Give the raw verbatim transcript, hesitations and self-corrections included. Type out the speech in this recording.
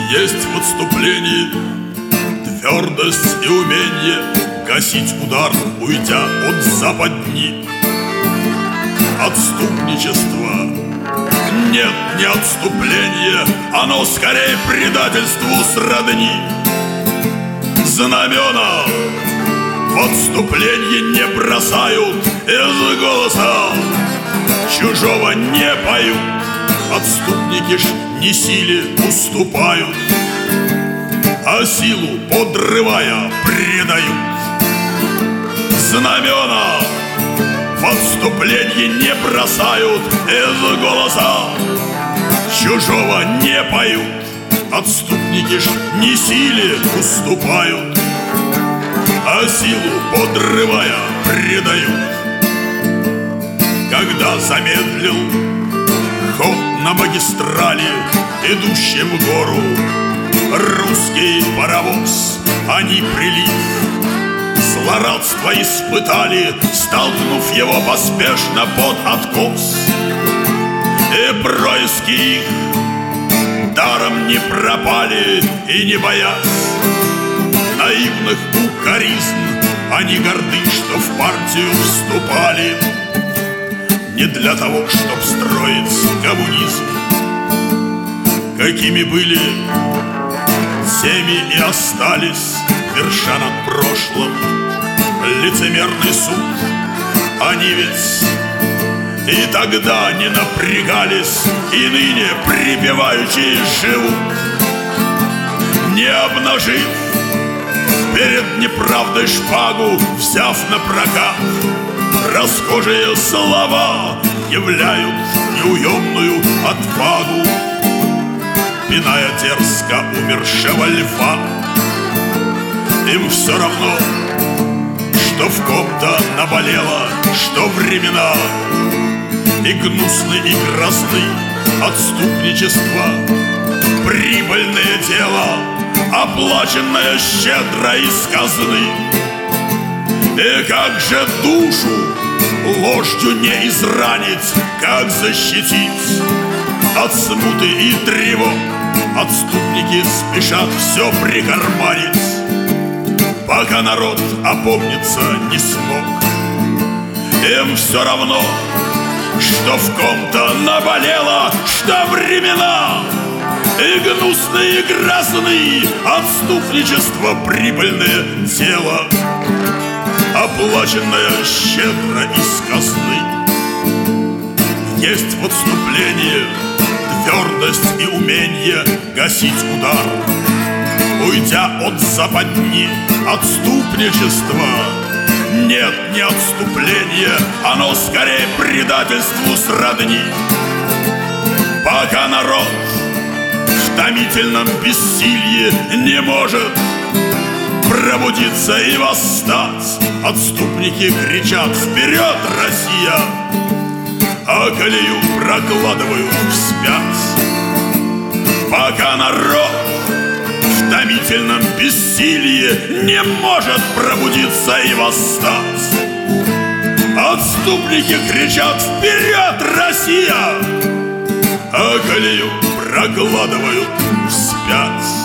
Есть в отступлении твердость и умение гасить удар, уйдя от западни. Отступничество нет, не отступление, оно скорее предательству сродни. Знамена в отступлении не бросают, из голоса чужого не поют. Отступники ж не силе уступают, а силу подрывая предают. Знамена в отступлении не бросают, из голоса чужого не поют. Отступники ж не силе уступают, а силу подрывая предают. Когда замедлил ход на магистрали, идущий в гору, русский паровоз, они прилив злорадства испытали, столкнув его поспешно под откос. И происки их даром не пропали, и не боясь наивных укоризн, они горды, что в партию вступали не для того, чтоб строить коммунизм. Какими были, теми и остались, верша над прошлым лицемерный суд. Они ведь и тогда не напрягались, и ныне припеваючи живут, не обнажив перед неправдой шпагу, взяв на прокат. Расхожие слова являют неуемную отвагу, пиная дерзко умершего льва. Им все равно, что в ком-то наболело, что времена и гнусны, и грозны. Отступничество — прибыльное дело, оплаченное щедро из казны. И как же душу ложью не изранить, как защитить от смуты и тревог? Отступники спешат все прикарманить, пока народ опомниться не смог. Им все равно, что в ком-то наболело, что времена и гнусные, и грозные. Отступничество — прибыльное дело, оплаченное щедро из казны. Есть в отступлении твердость и умение гасить удар, уйдя от западни. Отступничество нет, не отступление, оно скорее предательству сродни. Пока народ в томительном бессилье не может пробудиться и восстать, отступники кричат: «Вперед, Россия!», а колею прокладывают вспять. Пока народ в томительном бессилии не может пробудиться и восстать, отступники кричат: «Вперед, Россия!», а колею прокладывают вспять.